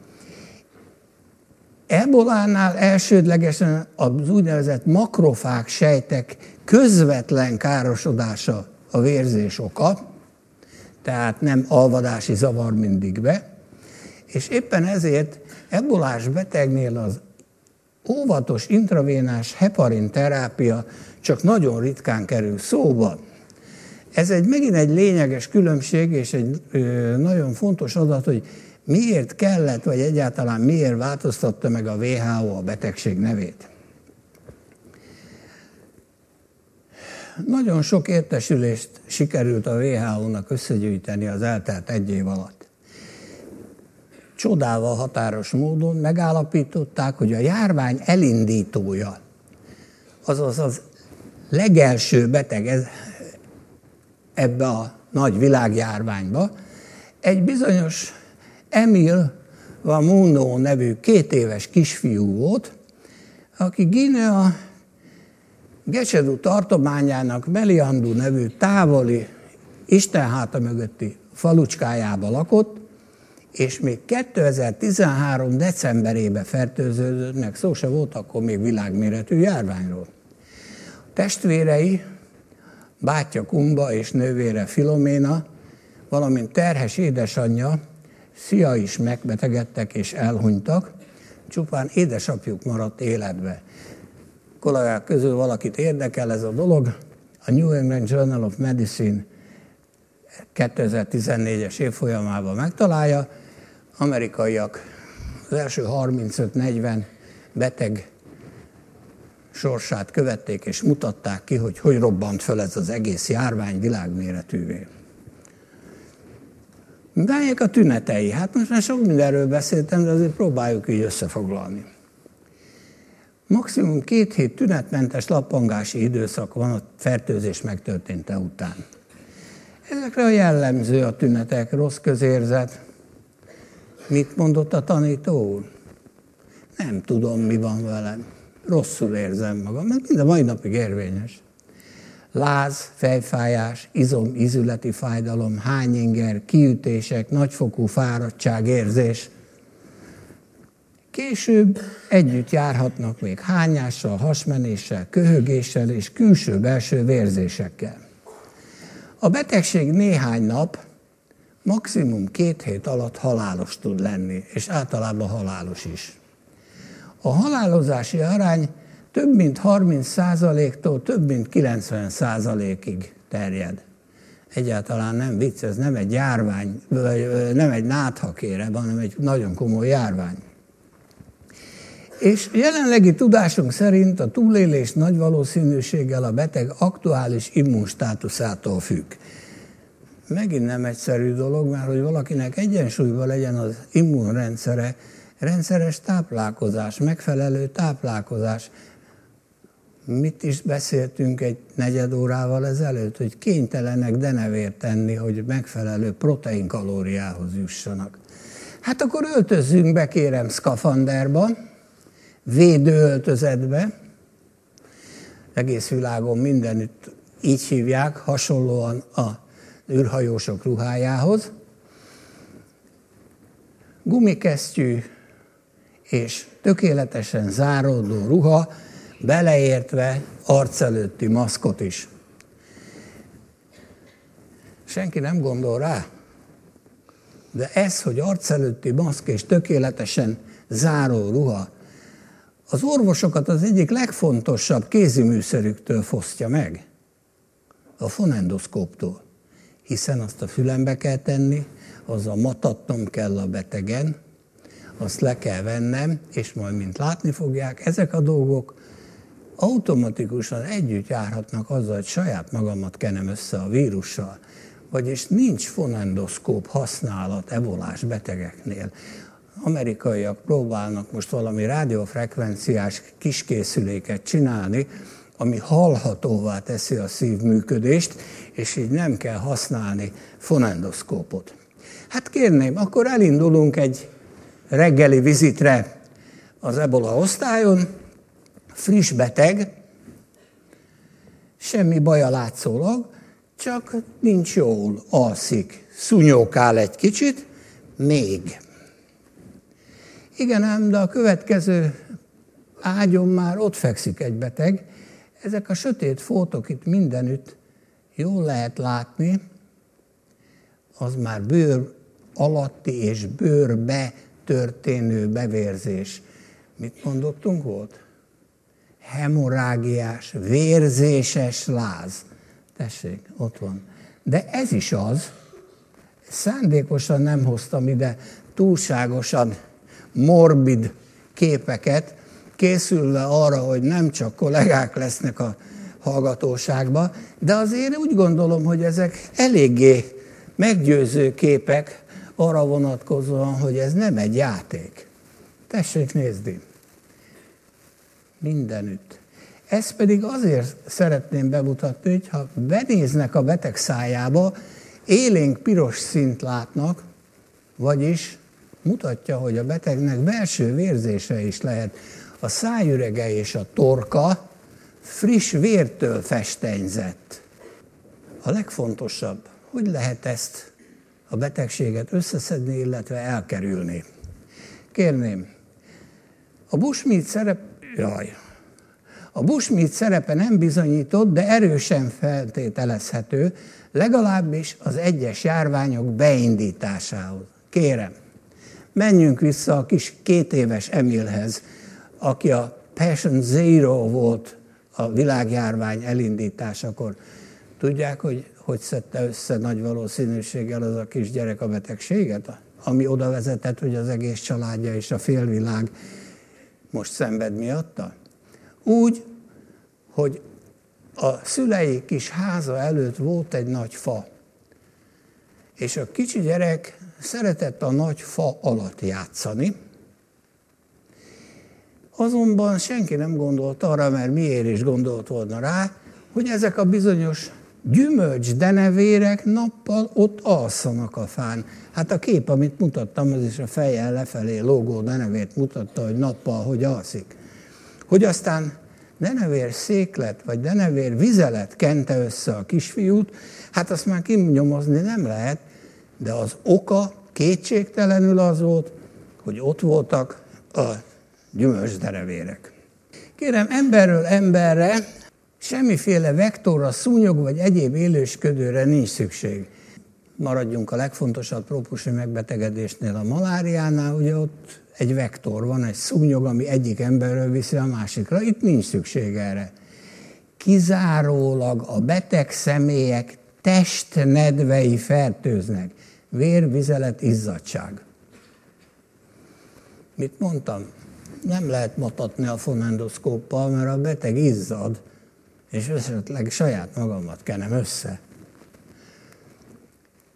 S2: Ebolánál elsődlegesen az úgynevezett makrofág sejtek közvetlen károsodása a vérzés oka, tehát nem alvadási zavar mindig be, és éppen ezért ebolás betegnél az óvatos intravénás heparin terápia csak nagyon ritkán kerül szóba. Ez egy megint egy lényeges különbség, és egy ö, nagyon fontos adat, hogy miért kellett, vagy egyáltalán miért változtatta meg a vé há o a betegség nevét. Nagyon sok értesülést sikerült a vé há o-nak összegyűjteni az eltelt egy év alatt. Csodával határos módon megállapították, hogy a járvány elindítója, azaz az legelső beteg ez, ebbe a nagy világjárványba, egy bizonyos Emil Vamuno nevű két éves kisfiú volt, aki Guinea Gecsedu tartományának Meliandu nevű távoli, istenháta mögötti falucskájába lakott, és még kétezer-tizenhárom decemberében fertőződött, meg szó se volt akkor még világméretű járványról. A testvérei, bátyja Kumba és nővére Filoména, valamint terhes édesanyja, szia is megbetegedtek és elhunytak, csupán édesapjuk maradt életbe. Kollégák közül valakit érdekel ez a dolog, a New England Journal of Medicine kétezer-tizennégyes évfolyamában megtalálja, amerikaiak az első harmincöt-negyven beteg sorsát követték, és mutatták ki, hogy hogy robbant föl ez az egész járvány világméretűvé. Melyek a tünetei? Hát most már sok mindenről beszéltem, de azért próbáljuk így összefoglalni. Maximum két hét tünetmentes lappangási időszak van a fertőzés megtörténte után. Ezekre a jellemző a tünetek, rossz közérzet. Mit mondott a tanító úr? Nem tudom, mi van velem. Rosszul érzem magam, mert mind a mai napig érvényes. Láz, fejfájás, izom, ízületi fájdalom, hányinger, kiütések, nagyfokú fáradtságérzés. Később együtt járhatnak még hányással, hasmenéssel, köhögéssel és külső-belső vérzésekkel. A betegség néhány nap, maximum két hét alatt halálos tud lenni, és általában halálos is. A halálozási arány több mint harminc százaléktól több mint kilencven százalékig terjed. Egyáltalán nem vicc, ez nem egy járvány, vagy nem egy náthakére, hanem egy nagyon komoly járvány. És jelenlegi tudásunk szerint a túlélés nagy valószínűséggel a beteg aktuális immunstátuszától függ. megint nem egyszerű dolog, mert hogy valakinek egyensúlyban legyen az immunrendszere, rendszeres táplálkozás, megfelelő táplálkozás. Mit is beszéltünk egy negyed órával ezelőtt, hogy kénytelenek denevért tenni, hogy megfelelő proteinkalóriához jussanak. Hát akkor öltözzünk be, kérem, szkafanderba, védőöltözetbe, egész világon mindenütt így hívják, hasonlóan a űrhajósok ruhájához. Gumikesztyű és tökéletesen záródó ruha, beleértve arc előtti maszkot is. Senki nem gondol rá, de ez, hogy arc előtti maszk és tökéletesen záró ruha, az orvosokat az egyik legfontosabb kéziműszerüktől fosztja meg, a fonendoszkóptól, hiszen azt a fülembe kell tenni, azzal matatnom kell a betegen, azt le kell vennem, és majd, mint látni fogják, ezek a dolgok automatikusan együtt járhatnak azzal, hogy saját magamat kenem össze a vírussal, vagyis nincs fonendoszkóp használat ebolás betegeknél. Amerikaiak próbálnak most valami rádiófrekvenciás kiskészüléket csinálni, ami hallhatóvá teszi a szívműködést, és így nem kell használni fonendoszkópot. Hát kérném, akkor elindulunk egy reggeli vizitre az ebola osztályon, friss beteg, semmi baja látszólag, csak nincs jól, alszik, szúnyókál egy kicsit, még. Igen ám, de a következő ágyon már ott fekszik egy beteg. Ezek a sötét fótok itt mindenütt jól lehet látni, az már bőr alatti és bőrbe történő bevérzés. Mit mondottunk volt? Hemorrágiás, vérzéses láz. Tessék, ott van. De ez is az, szándékosan nem hoztam ide túlságosan morbid képeket, készülve arra, hogy nem csak kollégák lesznek a hallgatóságban, de azért úgy gondolom, hogy ezek eléggé meggyőző képek arra vonatkozóan, hogy ez nem egy játék. Tessék nézni. Mindenütt. Ezt pedig azért szeretném bemutatni, hogy ha benéznek a beteg szájába, élénk piros színt látnak, vagyis mutatja, hogy a betegnek belső vérzése is lehet. A szájürege és a torka friss vértől festenyzett. A legfontosabb, hogy lehet ezt a betegséget összeszedni, illetve elkerülni. Kérném, a bushmeat szerep... Jaj. A bushmeat szerepe nem bizonyított, de erősen feltételezhető, legalábbis az egyes járványok beindításához. Kérem, menjünk vissza a kis két éves Emilhez, aki a Patient Zero volt a világjárvány elindításakor. Tudják, hogy hogy szedte össze nagy valószínűséggel az a kisgyerek a betegséget, ami oda vezetett, hogy az egész családja és a félvilág most szenved miatta? Úgy, hogy a szülei kis háza előtt volt egy nagy fa, és a kicsi gyerek szeretett a nagy fa alatt játszani, azonban senki nem gondolt arra, mert miért is gondolt volna rá, hogy ezek a bizonyos gyümölcsdenevérek nappal ott alszanak a fán. Hát a kép, amit mutattam, az is a fejjel lefelé lógó denevért mutatta, hogy nappal hogy alszik. Hogy aztán denevér széklet, vagy denevér vizelet kente össze a kisfiút, hát azt már kinyomozni nem lehet, de az oka kétségtelenül az volt, hogy ott voltak a gyümölcsdenevérek. Kérem, emberről emberre semmiféle vektorra, szúnyog vagy egyéb élősködőre nincs szükség. Maradjunk a legfontosabb trópusi megbetegedésnél, a maláriánál, ugye ott egy vektor van, egy szúnyog, ami egyik emberről viszi a másikra. Itt nincs szükség erre. Kizárólag a beteg személyek testnedvei fertőznek. Vér, vizelet, izzadtság. Mit mondtam? Nem lehet matatni a fonendoszkóppal, mert a beteg izzad, és esetleg saját magamat kenem össze.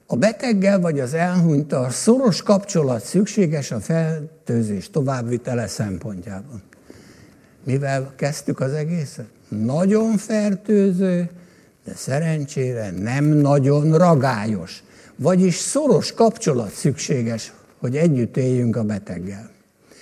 S2: A beteggel vagy az elhunyttal szoros kapcsolat szükséges a fertőzés továbbvitele szempontjában. Mivel kezdtük az egészet? Nagyon fertőző, de szerencsére nem nagyon ragályos. Vagyis szoros kapcsolat szükséges, hogy együtt éljünk a beteggel.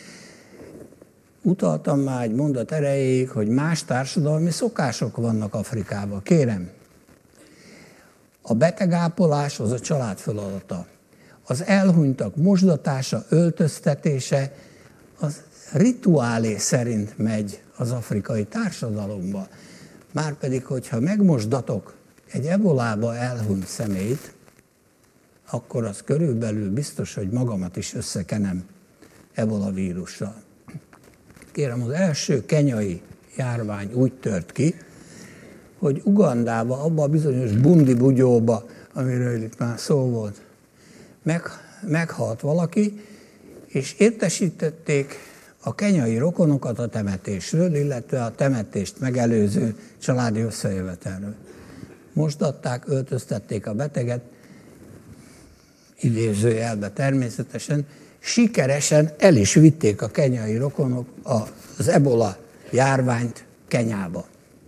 S2: Utaltam már egy mondat erejéig, hogy más társadalmi szokások vannak Afrikában. Kérem, a betegápolás az a család feladata. Az elhunytak mosdatása, öltöztetése az rituálé szerint megy az afrikai társadalomba. Márpedig, hogyha megmosdatok egy ebolába elhunyt személyt, akkor az körülbelül biztos, hogy magamat is összekenem ebola vírussal. Kérem, az első kenyai járvány úgy tört ki, hogy Ugandába, abba a bizonyos bundi-bugyóba, amiről itt már szó volt, meg, meghalt valaki, és értesítették a kenyai rokonokat a temetésről, illetve a temetést megelőző családi összejövetelről. Mosdatták, öltöztették a beteget, idézőjelbe természetesen, sikeresen el is vitték a kenyai rokonok az ebola járványt Kenyába.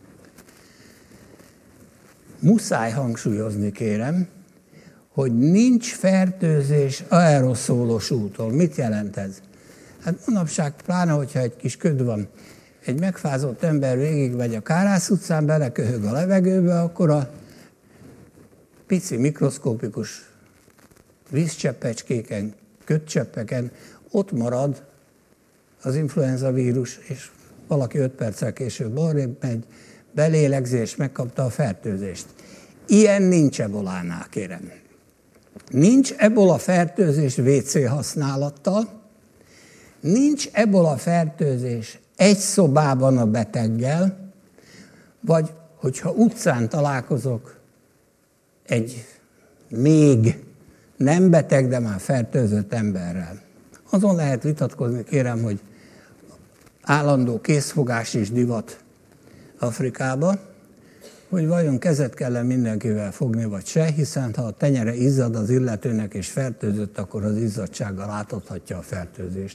S2: Muszáj hangsúlyozni, kérem, hogy nincs fertőzés aeroszólos úton. Mit jelent ez? Hát manapság, pláne, hogyha egy kis köd van, egy megfázott ember végigmegy a Kárász utcán, beleköhög a levegőbe, akkor a pici mikroszkópikus vízcseppecskéken, ködcseppeken ott marad az influenza vírus, és valaki öt perccel később arrébb megy, belélegzés, megkapta a fertőzést. Ilyen nincs ebolánál, kérem. Nincs ebola fertőzés vé cé használattal, nincs ebola fertőzés egy szobában a beteggel, vagy hogyha utcán találkozok egy még nem beteg, de már fertőzött emberrel. Azon lehet vitatkozni, kérem, hogy állandó készfogás is divat Afrikába, hogy vajon kezet kell mindenkivel fogni, vagy se, hiszen ha a tenyere izzad az illetőnek és fertőzött, akkor az izzadsággal átadhatja a fertőzést.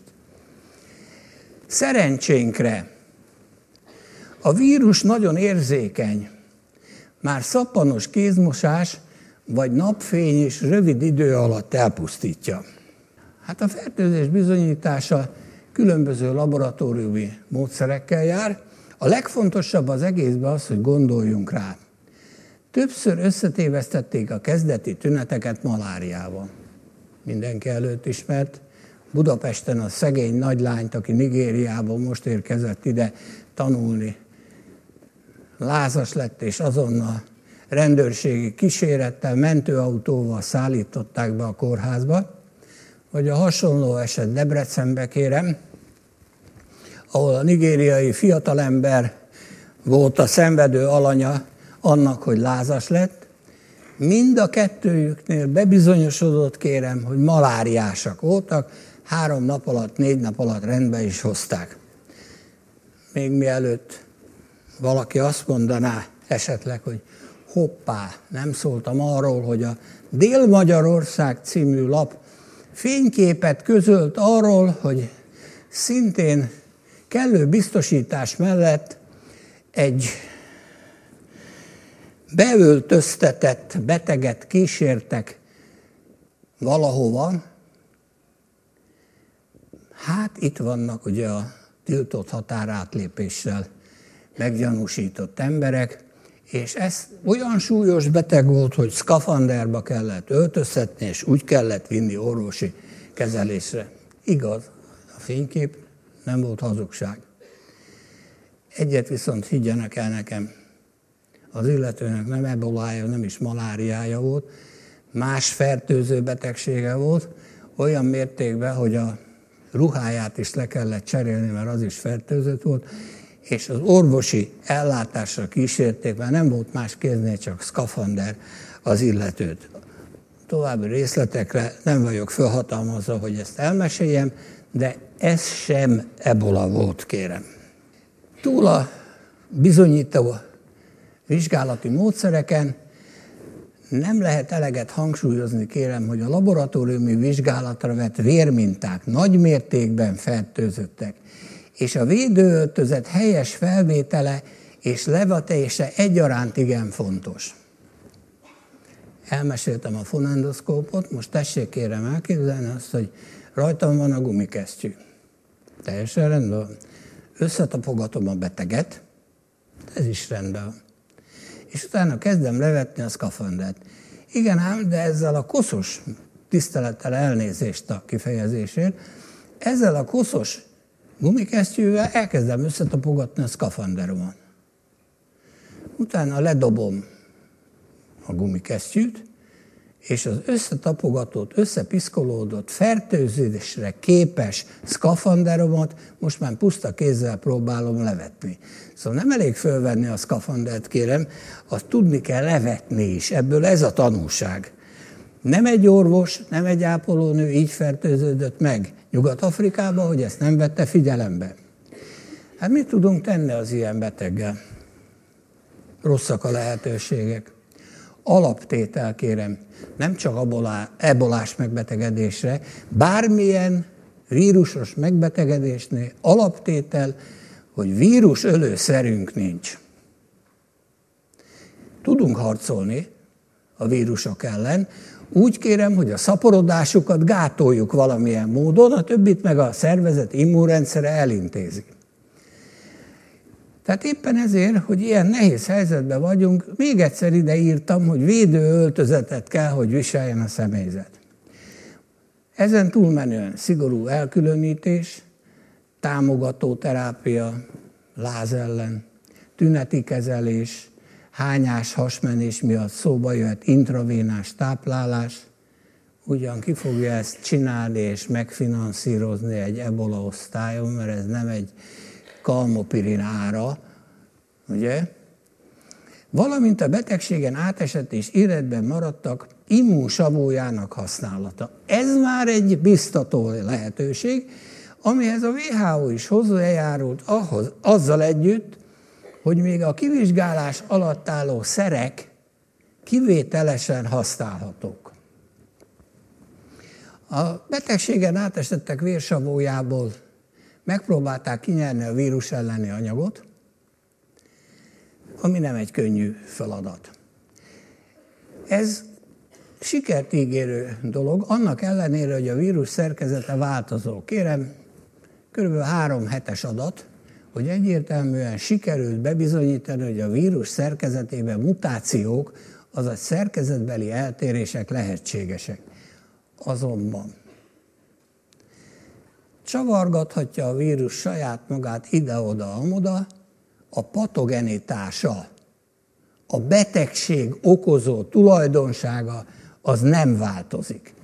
S2: Szerencsénkre a vírus nagyon érzékeny. Már szappanos kézmosás vagy napfény is rövid idő alatt elpusztítja. Hát a fertőzés bizonyítása különböző laboratóriumi módszerekkel jár. A legfontosabb az egészben az, hogy gondoljunk rá. Többször összetévesztették a kezdeti tüneteket maláriával. Mindenki előtt ismert. Budapesten a szegény nagylányt, aki Nigériából most érkezett ide tanulni, lázas lett, és azonnal rendőrségi kísérettel, mentőautóval szállították be a kórházba, vagy a hasonló eset Debrecenbe, kérem, ahol a nigériai fiatalember volt a szenvedő alanya annak, hogy lázas lett. Mind a kettőjüknél bebizonyosodott, kérem, hogy maláriásak voltak, három nap alatt, négy nap alatt rendbe is hozták. Még mielőtt valaki azt mondaná esetleg, hogy hoppá, nem szóltam arról, hogy a Dél-Magyarország című lap fényképet közölt arról, hogy szintén kellő biztosítás mellett egy beöltöztetett beteget kísértek valahova. Hát itt vannak ugye a tiltott határátlépéssel meggyanúsított emberek, és ez olyan súlyos beteg volt, hogy szkafanderba kellett öltöztetni, és úgy kellett vinni orvosi kezelésre. Igaz, a fénykép nem volt hazugság. Egyet viszont higgyenek el nekem, az illetőnek nem ebolája, nem is maláriája volt, más fertőző betegsége volt, olyan mértékben, hogy a ruháját is le kellett cserélni, mert az is fertőzött volt, és az orvosi ellátásra kísérték, mert nem volt más kéznél, csak szkafander az illetőt. További részletekre nem vagyok felhatalmazva, hogy ezt elmeséljem, de ez sem ebola volt, kérem. Túl a bizonyító vizsgálati módszereken nem lehet eleget hangsúlyozni, kérem, hogy a laboratóriumi vizsgálatra vett vérminták nagy mértékben fertőzöttek, és a védőöltözet helyes felvétele és levetése egyaránt igen fontos. Elmeséltem a fonendoszkópot, most tessék kérem elképzelni azt, hogy rajtam van a gumikesztyű. Teljesen rendben van. Összetapogatom a beteget, ez is rendben van. És utána kezdem levetni a szkafandert. Igen ám, de ezzel a koszos, tisztelettel elnézést a kifejezésért, ezzel a koszos gumikesztyűvel elkezdem összetapogatni a szkafanderomat. Utána ledobom a gumikesztyűt, és az összetapogatott, összepiszkolódott, fertőzésre képes szkafanderomat most már puszta kézzel próbálom levetni. Szóval nem elég fölvenni a szkafandert, kérem, azt tudni kell levetni is. Ebből ez a tanulság. Nem egy orvos, nem egy ápolónő így fertőződött meg Nyugat-Afrikában, hogy ezt nem vette figyelembe. Hát mit tudunk tenni az ilyen beteggel? Rosszak a lehetőségek. Alaptétel, kérem, nem csak ebolás megbetegedésre, bármilyen vírusos megbetegedésnél alaptétel, hogy vírusölőszerünk nincs. Tudunk harcolni a vírusok ellen, úgy kérem, hogy a szaporodásukat gátoljuk valamilyen módon, a többit meg a szervezet immunrendszere elintézi. Tehát éppen ezért, hogy ilyen nehéz helyzetben vagyunk, még egyszer ide írtam, hogy védőöltözetet kell, hogy viseljen a személyzet. Ezen túlmenően szigorú elkülönítés, támogató terápia, láz ellen, tüneti kezelés, hányás, hasmenés miatt szóba jöhet intravénás táplálás. Ugyan ki fogja ezt csinálni és megfinanszírozni egy ebola osztályon, mert ez nem egy kalmopirin ára, ugye? Valamint a betegségen átesett és életben maradtak immunsavójának használata. Ez már egy biztató lehetőség, amihez a vé há ó is hozzájárult ahhoz, azzal együtt, hogy még a kivizsgálás alatt álló szerek kivételesen használhatók. A betegségen átesettek vérsavójából megpróbálták kinyerni a vírus elleni anyagot, ami nem egy könnyű feladat. Ez sikert ígérő dolog, annak ellenére, hogy a vírus szerkezete változó. Kérem, körülbelül három hetes adat, hogy egyértelműen sikerült bebizonyítani, hogy a vírus szerkezetében mutációk, azaz szerkezetbeli eltérések lehetségesek. Azonban csavargathatja a vírus saját magát ide-oda, amoda, a patogenitása, a betegség okozó tulajdonsága az nem változik.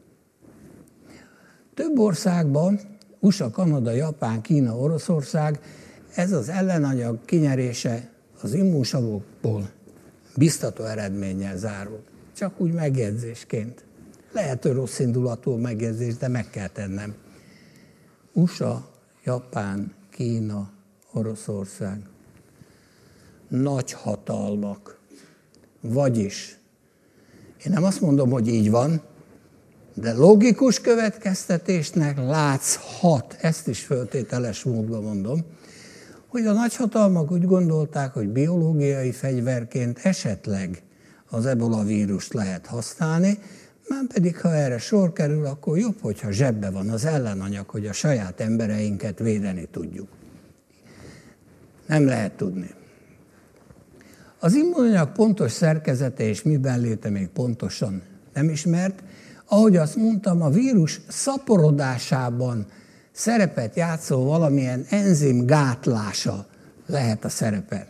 S2: Több országban, u es á, Kanada, Japán, Kína, Oroszország, ez az ellenanyag kinyerése az immunsavokból biztató eredménnyel zárult. Csak úgy megjegyzésként. Lehet, hogy rossz indulatú megjegyzés, de meg kell tennem. u es á, Japán, Kína, Oroszország. Nagy hatalmak. Vagyis, én nem azt mondom, hogy így van, de logikus következtetésnek látszhat, ezt is föltételes módban mondom, hogy a nagyhatalmak úgy gondolták, hogy biológiai fegyverként esetleg az ebola vírust lehet használni, már pedig, ha erre sor kerül, akkor jobb, hogyha zsebbe van az ellenanyag, hogy a saját embereinket védeni tudjuk. Nem lehet tudni. Az immunanyag pontos szerkezete és miben léte még pontosan nem ismert. Ahogy azt mondtam, a vírus szaporodásában szerepet játszó valamilyen enzim gátlása lehet a szerepe.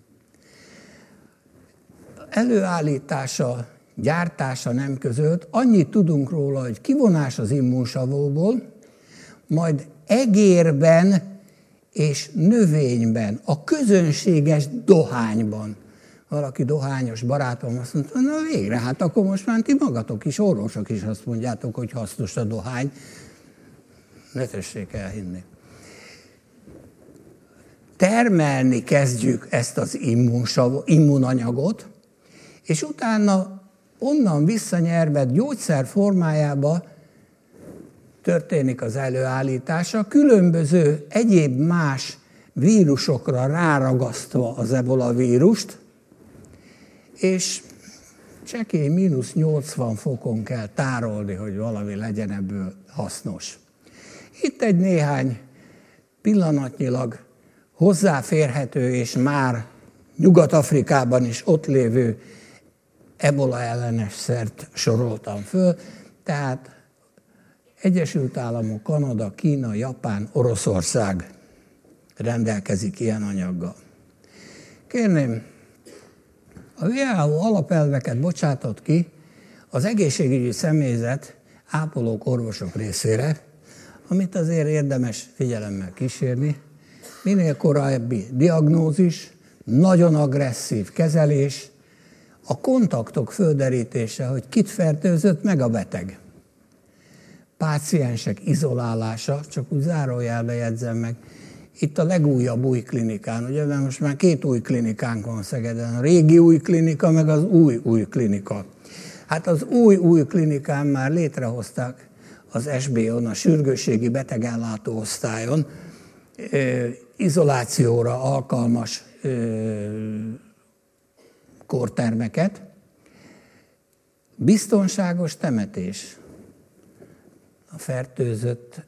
S2: Előállítása, gyártása nem közölt. Annyit tudunk róla, hogy kivonás az immunsavóból, majd egérben és növényben, a közönséges dohányban. Valaki dohányos barátom azt mondta, na végre, hát akkor most már ti magatok is, orvosok is azt mondjátok, hogy hasznos a dohány. Ne tessék elhinni. Termelni kezdjük ezt az immunanyagot, és utána onnan visszanyervett gyógyszer formájába történik az előállítása, különböző egyéb más vírusokra ráragasztva az ebola vírust, és csekély mínusz nyolcvan fokon kell tárolni, hogy valami legyen ebből hasznos. Itt egy néhány pillanatnyilag hozzáférhető és már Nyugat-Afrikában is ott lévő ebola ellenes szert soroltam föl, tehát Egyesült Államok, Kanada, Kína, Japán, Oroszország rendelkezik ilyen anyaggal. Kérném, a vé há o alapelveket bocsátott ki az egészségügyi személyzet, ápolók, orvosok részére, amit azért érdemes figyelemmel kísérni. Minél korábbi diagnózis, nagyon agresszív kezelés, a kontaktok földerítése, hogy kit fertőzött meg a beteg. Páciensek izolálása, csak úgy zárójelbe jegyzem meg, itt a legújabb új klinikán, ugye, mert most már két új klinikánk van Szegeden, a régi új klinika, meg az új új klinika. Hát az új új klinikán már létrehozták az es bé on, a sürgősségi betegellátó osztályon, izolációra alkalmas kórtermeket, biztonságos temetés. A fertőzött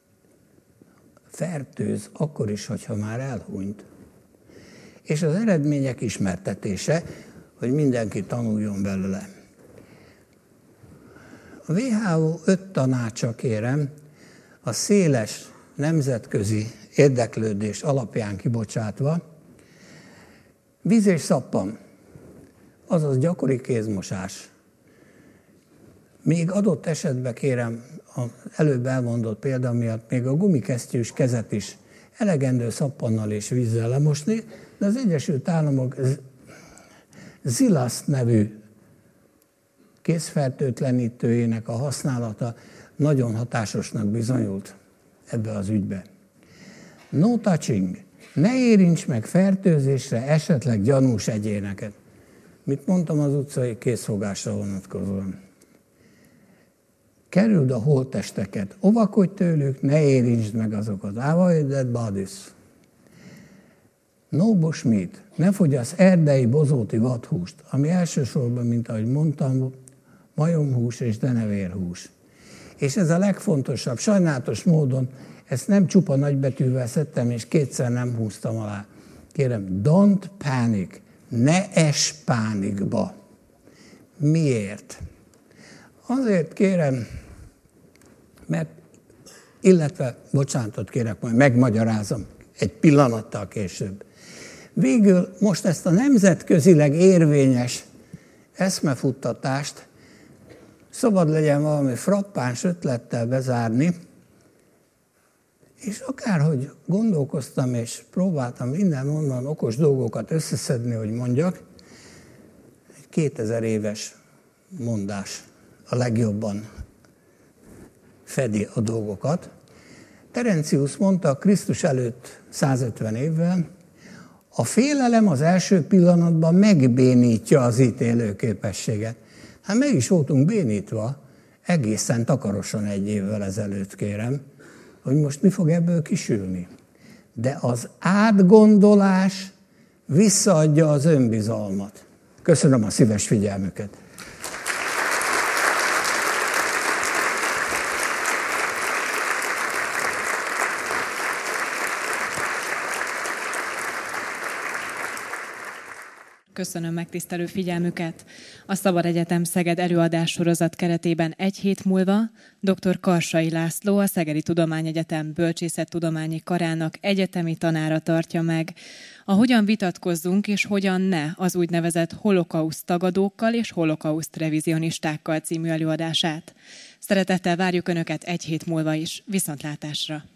S2: fertőz akkor is, hogyha már elhunyt. És az eredmények ismertetése, hogy mindenki tanuljon belőle. A vé há o öt tanácsa, kérem, a széles nemzetközi érdeklődés alapján kibocsátva, víz és szappan, azaz gyakori kézmosás. Még adott esetben, kérem, az előbb elmondott példa miatt még a gumikesztyűs kezet is elegendő szappannal és vízzel lemosni, de az Egyesült Államok Zilaszt nevű kézfertőtlenítőjének a használata nagyon hatásosnak bizonyult ebbe az ügybe. No touching. Ne érints meg fertőzésre esetleg gyanús egyéneket. Mit mondtam az utcai készfogásra vonatkozóan? Kerüld a holttesteket, óvakodj tőlük, ne érintsd meg azokat. Avoid dead bodies. No bushmeat. Ne fogyasz erdei bozóti vadhúst, ami elsősorban, mint ahogy mondtam, majomhús és denevérhús. És ez a legfontosabb, sajnálatos módon, ezt nem csupa nagybetűvel szedtem, és kétszer nem húztam alá. Kérem, don't panic. Ne ess pánikba. Miért? Azért kérem, mert, illetve, bocsánatot kérek, majd megmagyarázom egy pillanattal később. Végül most ezt a nemzetközileg érvényes eszmefuttatást szabad legyen valami frappáns ötlettel bezárni, és akárhogy gondolkoztam, és próbáltam minden-onnan okos dolgokat összeszedni, hogy mondjak, egy kétezer éves mondás a legjobban fedi a dolgokat. Terencius mondta Krisztus előtt százötven évvel, a félelem az első pillanatban megbénítja az ítélőképességet. Hát meg is voltunk bénítva, egészen takarosan egy évvel ezelőtt, kérem, hogy most mi fog ebből kisülni. De az átgondolás visszaadja az önbizalmat. Köszönöm a szíves figyelmüket.
S1: Köszönöm megtisztelő figyelmüket. A Szabad Egyetem Szeged előadássorozat keretében egy hét múlva dr. Karsai László, a Szegedi Tudományegyetem Bölcsészettudományi Karának egyetemi tanára tartja meg a Hogyan vitatkozzunk és hogyan ne az úgynevezett holokauszt tagadókkal és holokauszt revizionistákkal című előadását. Szeretettel várjuk Önöket egy hét múlva is. Viszontlátásra!